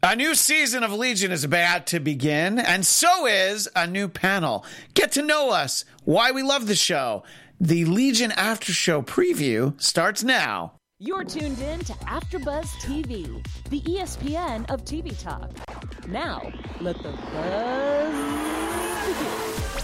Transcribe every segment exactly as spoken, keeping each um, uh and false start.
A new season of Legion is about to begin, and so is a new panel. Get to know us, why we love the show. The Legion After Show preview starts now. You're tuned in to AfterBuzz T V, the E S P N of T V talk. Now, let the buzz begin.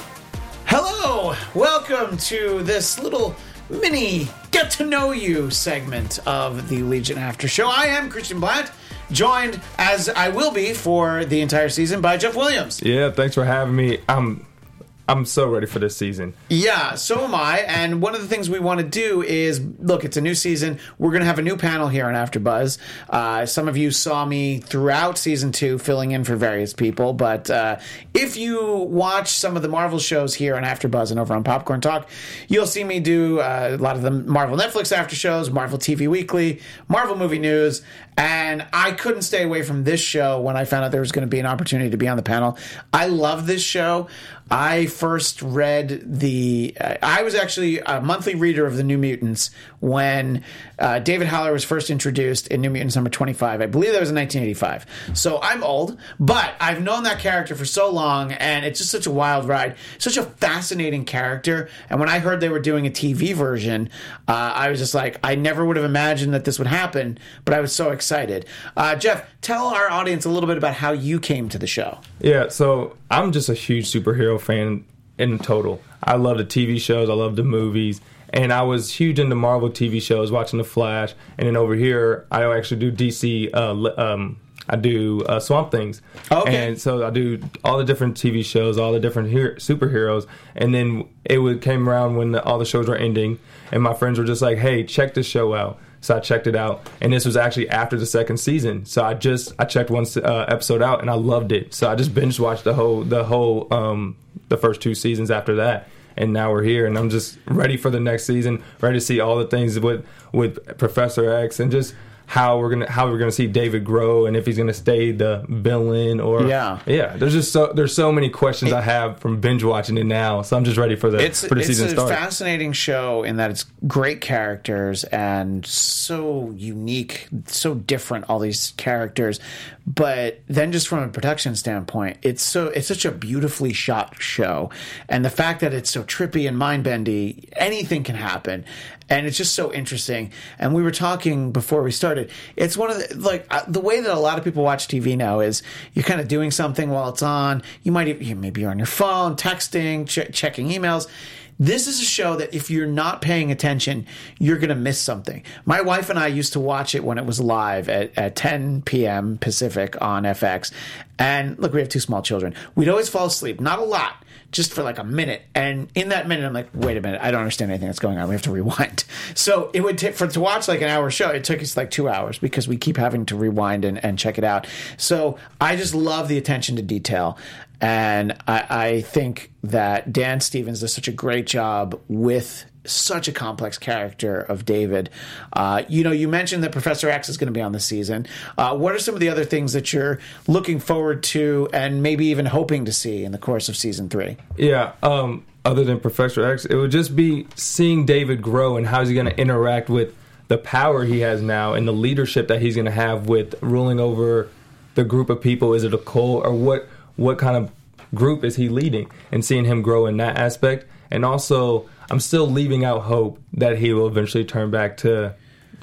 Hello, welcome to this little mini Get to Know You segment of the Legion After Show. I am Christian Blatt, joined, as I will be for the entire season, by Jeff Williams. Yeah, thanks for having me. I'm I'm so ready for this season. Yeah, so am I. And one of the things we want to do is, look, it's a new season. We're going to have a new panel here on AfterBuzz. Uh, some of you saw me throughout season two filling in for various people. But uh, if you watch some of the Marvel shows here on AfterBuzz and over on Popcorn Talk, you'll see me do uh, a lot of the Marvel Netflix after shows, Marvel T V Weekly, Marvel Movie News. And I couldn't stay away from this show when I found out there was going to be an opportunity to be on the panel. I love this show. I first read the... Uh, I was actually a monthly reader of the New Mutants when uh, David Haller was first introduced in New Mutants number twenty-five. I believe that was in nineteen eighty-five. So I'm old, but I've known that character for so long, and it's just such a wild ride. Such a fascinating character. And when I heard they were doing a T V version, uh, I was just like, I never would have imagined that this would happen, but I was so excited. Uh, Jeff, tell our audience a little bit about how you came to the show. Yeah, so I'm just a huge superhero fan in total. I love the T V shows, I love the movies, and I was huge into Marvel T V shows, watching The Flash, and then over here, I actually do D C, uh, um, I do uh, Swamp Things. Okay. And so I do all the different T V shows, all the different her- superheroes, and then it would came around when the, all the shows were ending, and my friends were just like, hey, check this show out. So I checked it out, and this was actually after the second season. So I just I checked one uh, episode out, and I loved it. So I just binge watched the whole the whole um, the first two seasons after that, and now we're here, and I'm just ready for the next season, ready to see all the things with with Professor X, and just how we're gonna how we're gonna see David grow, and if he's gonna stay the villain or yeah yeah. There's just so there's so many questions it, I have from binge watching it now. So I'm just ready for the it's, for the season to start. It's a fascinating show in that it's great characters and so unique, so different. All these characters, but then just from a production standpoint, it's so it's such a beautifully shot show, and the fact that it's so trippy and mind bendy, anything can happen. And it's just so interesting. And we were talking before we started. It's one of the, like, uh, the way that a lot of people watch T V now is you're kind of doing something while it's on. You might even, you, maybe you're on your phone, texting, ch- checking emails. This is a show that if you're not paying attention, you're going to miss something. My wife and I used to watch it when it was live at, at ten p.m. Pacific on F X. And look, we have two small children. We'd always fall asleep. Not a lot. Just for like a minute, and in that minute, I'm like, "Wait a minute! I don't understand anything that's going on. We have to rewind." So it would take for to watch like an hour show. It took us like two hours because we keep having to rewind and, and check it out. So I just love the attention to detail, and I, I think that Dan Stevens does such a great job with such a complex character of David. Uh, you know, you mentioned that Professor X is going to be on the season. Uh, what are some of the other things that you're looking forward to and maybe even hoping to see in the course of season three? Yeah, um, other than Professor X, it would just be seeing David grow and how he's going to interact with the power he has now and the leadership that he's going to have with ruling over the group of people. Is it a cult, or what, what kind of group is he leading? And seeing him grow in that aspect. And also, I'm still leaving out hope that he will eventually turn back to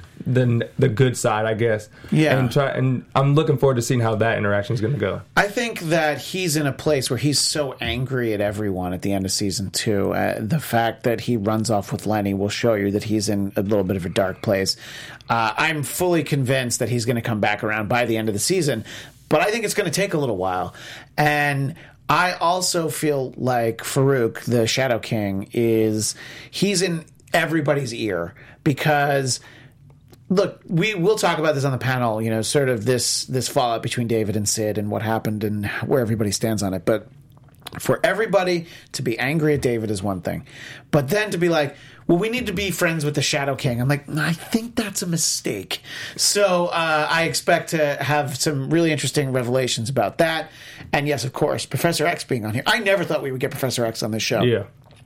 the the good side, I guess. Yeah. And try, and I'm looking forward to seeing how that interaction is going to go. I think that he's in a place where he's so angry at everyone at the end of season two. Uh, the fact that he runs off with Lenny will show you that he's in a little bit of a dark place. Uh, I'm fully convinced that he's going to come back around by the end of the season, but I think it's going to take a little while. And I also feel like Farouk, the Shadow King, is he's in everybody's ear because, look, we will talk about this on the panel, you know, sort of this this fallout between David and Sid and what happened and where everybody stands on it. But for everybody to be angry at David is one thing. But then to be like, well, we need to be friends with the Shadow King. I'm like, I think that's a mistake. So uh, I expect to have some really interesting revelations about that. And yes, of course, Professor X being on here. I never thought we would get Professor X on this show. Yeah.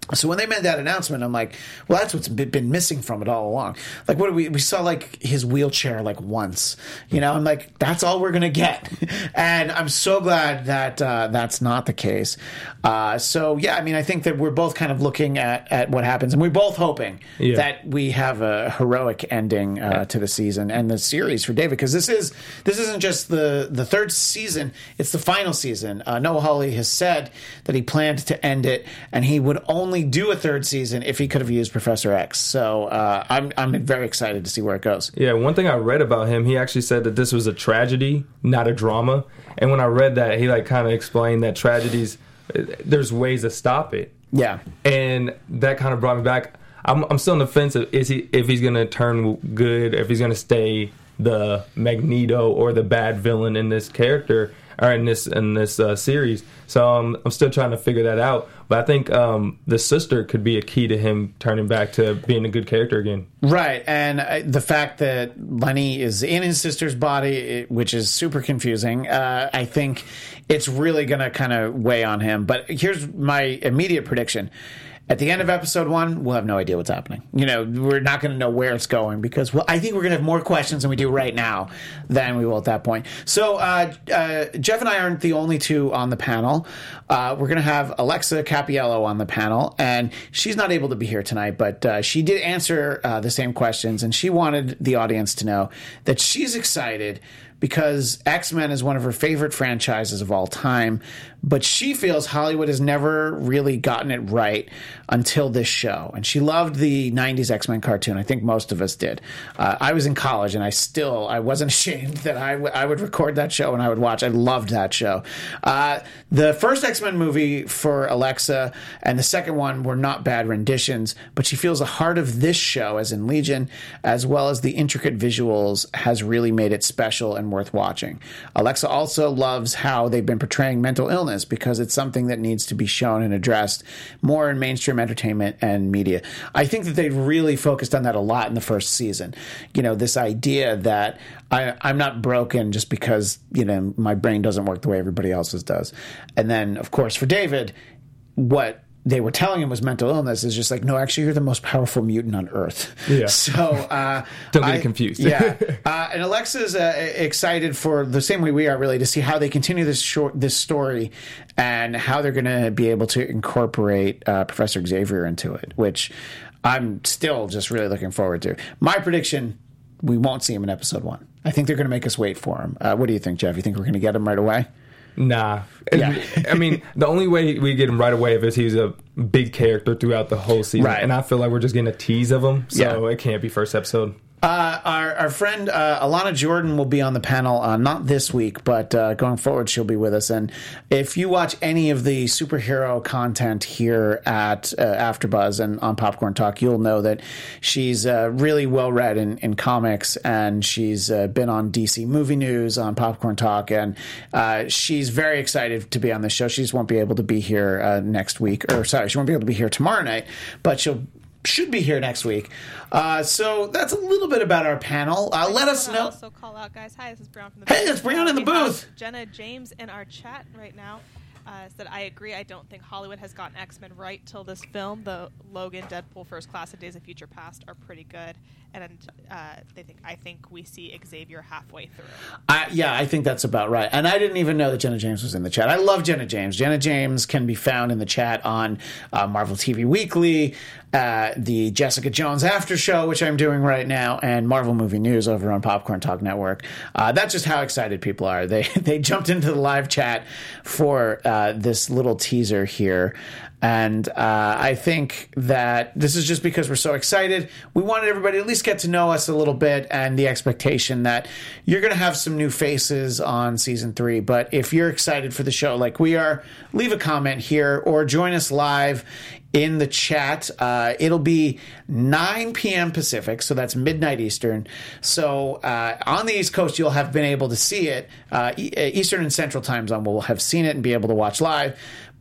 So when they made that announcement, I'm like, well, that's what's been missing from it all along. Like, what do we, we saw like his wheelchair like once, you know, I'm like, that's all we're going to get. And I'm so glad that uh, that's not the case. Uh, so, yeah, I mean, I think that we're both kind of looking at, at what happens, and we're both hoping yeah. that we have a heroic ending uh, yeah. to the season and the series for David, because this is, this isn't just the, the third season, it's the final season. Uh, Noah Hawley has said that he planned to end it, and he would only do a third season if he could have used Professor X. So uh, I'm I'm very excited to see where it goes. Yeah, one thing I read about him, he actually said that this was a tragedy, not a drama. And when I read that, he like kind of explained that tragedies, there's ways to stop it. Yeah, and that kind of brought me back. I'm I'm still on the fence of is he if he's gonna turn good, if he's gonna stay the Magneto or the bad villain in this character or in this in this uh, series. So um, I'm still trying to figure that out. But I think um, the sister could be a key to him turning back to being a good character again. Right, and uh, the fact that Lenny is in his sister's body, it, which is super confusing, uh, I think it's really going to kind of weigh on him. But here's my immediate prediction. At the end of episode one, we'll have no idea what's happening. You know, we're not going to know where it's going because well, I think we're going to have more questions than we do right now than we will at that point. So uh, uh, Jeff and I aren't the only two on the panel. Uh, we're going to have Alexa Cappiello on the panel, and she's not able to be here tonight, but uh, she did answer uh, the same questions, and she wanted the audience to know that she's excited because X-Men is one of her favorite franchises of all time, but she feels Hollywood has never really gotten it right until this show. And she loved the nineties X-Men cartoon. I think most of us did. Uh, I was in college, and I still, I wasn't ashamed that I, w- I would record that show and I would watch. I loved that show. Uh, the first X-Men movie for Alexa and the second one were not bad renditions, but she feels the heart of this show, as in Legion, as well as the intricate visuals, has really made it special and worth watching. Alexa also loves how they've been portraying mental illness because it's something that needs to be shown and addressed more in mainstream entertainment and media. I think that they've really focused on that a lot in the first season. You know, this idea that I, I'm not broken just because, you know, my brain doesn't work the way everybody else's does. And then, of course, for David, what they were telling him was mental illness is just like, no, actually, you're the most powerful mutant on Earth. Yeah. So uh, don't get I, confused. yeah. Uh, and Alexa's uh, excited for the same way we are, really, to see how they continue this short this story and how they're going to be able to incorporate uh, Professor Xavier into it, which I'm still just really looking forward to. My prediction: we won't see him in episode one. I think they're going to make us wait for him. Uh, what do you think, Jeff? You think we're going to get him right away? Nah. Yeah. I mean, the only way we get him right away is he's a big character throughout the whole season. Right. And I feel like we're just getting a tease of him, so Yeah. it can't be first episode. Uh, our, our friend uh, Alana Jordan will be on the panel, uh, not this week, but uh, going forward she'll be with us. And if you watch any of the superhero content here at uh, AfterBuzz and on Popcorn Talk, you'll know that she's uh, really well-read in, in comics, and she's uh, been on D C Movie News on Popcorn Talk, and uh, she's very excited to be on this show. She just won't be able to be here uh, next week, or sorry, she won't be able to be here tomorrow night, but she'll should be here next week. Uh, so that's a little bit about our panel. Uh, let us know. Also call out, guys. Hi, this is Brown from the Hey, booth. it's Brown in the We have booth. Jenna James in our chat right now uh, said, I agree. I don't think Hollywood has gotten X-Men right till this film. The Logan, Deadpool, First Class, and Days of Future Past are pretty good. And uh, they think I think we see Xavier halfway through. I, yeah, I think that's about right. And I didn't even know that Jenna James was in the chat. I love Jenna James. Jenna James can be found in the chat on uh, Marvel T V Weekly, uh, the Jessica Jones After Show, which I'm doing right now, and Marvel Movie News over on Popcorn Talk Network. Uh, that's just how excited people are. They they jumped into the live chat for uh, this little teaser here. And uh, I think that this is just because we're so excited. We wanted everybody to at least get to know us a little bit, and the expectation that you're going to have some new faces on season three. But if you're excited for the show like we are, leave a comment here or join us live in the chat. Uh, it'll be nine p.m. Pacific, so that's midnight Eastern. So uh, on the East Coast, you'll have been able to see it. Uh, Eastern and Central Time Zone will have seen it and be able to watch live.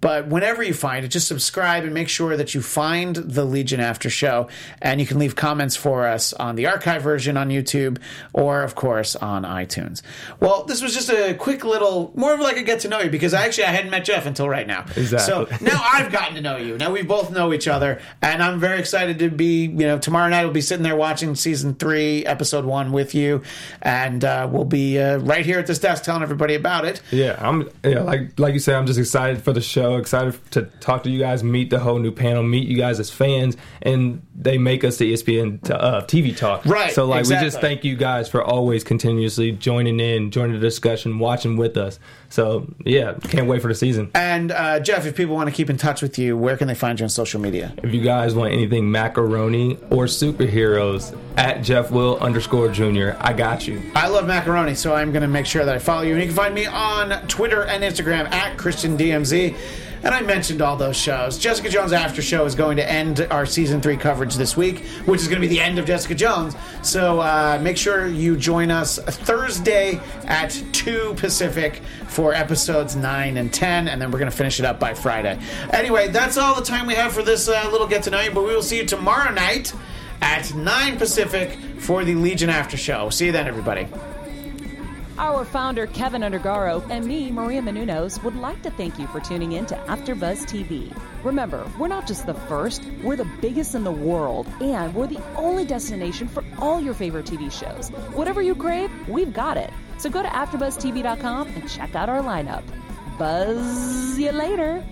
But whenever you find it, just subscribe and make sure that you find the Legion After Show. And you can leave comments for us on the archive version on YouTube or, of course, on iTunes. Well, this was just a quick little, more of like a get to know you, because I actually I hadn't met Jeff until right now. Exactly. So now I've gotten to know you. Now we both know each other, and I'm very excited to be, you know, tomorrow night we'll be sitting there watching season three, episode one with you, and uh, we'll be uh, right here at this desk telling everybody about it. Yeah, I'm yeah, like like you said, I'm just excited for the show, excited to talk to you guys, meet the whole new panel, meet you guys as fans, and they make us the E S P N t- uh, T V talk. Right. So like exactly. we just thank you guys for always continuously joining in, joining the discussion, watching with us. So yeah, can't wait for the season. And uh, Jeff, if people want to keep in touch with you, where can they find you on social media? If you guys want anything macaroni or superheroes, at Jeff Will underscore Junior, I got you. I love macaroni, so I'm going to make sure that I follow you. And you can find me on Twitter and Instagram at Christian D M Z. And I mentioned all those shows. Jessica Jones After Show is going to end our season three coverage this week, which is going to be the end of Jessica Jones. So uh, make sure you join us Thursday at two Pacific for episodes nine and ten, and then we're going to finish it up by Friday. Anyway, that's all the time we have for this uh, little get to know you, but we will see you tomorrow night at nine Pacific for the Legion After Show. See you then, everybody. Our founder, Kevin Undergaro, and me, Maria Menounos, would like to thank you for tuning in to AfterBuzz T V. Remember, we're not just the first, we're the biggest in the world, and we're the only destination for all your favorite T V shows. Whatever you crave, we've got it. So go to after buzz t v dot com and check out our lineup. Buzz you later.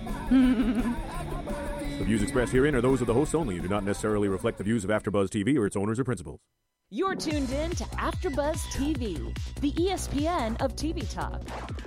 The views expressed herein are those of the hosts only and do not necessarily reflect the views of AfterBuzz T V or its owners or principals. You're tuned in to AfterBuzz T V, the E S P N of T V talk.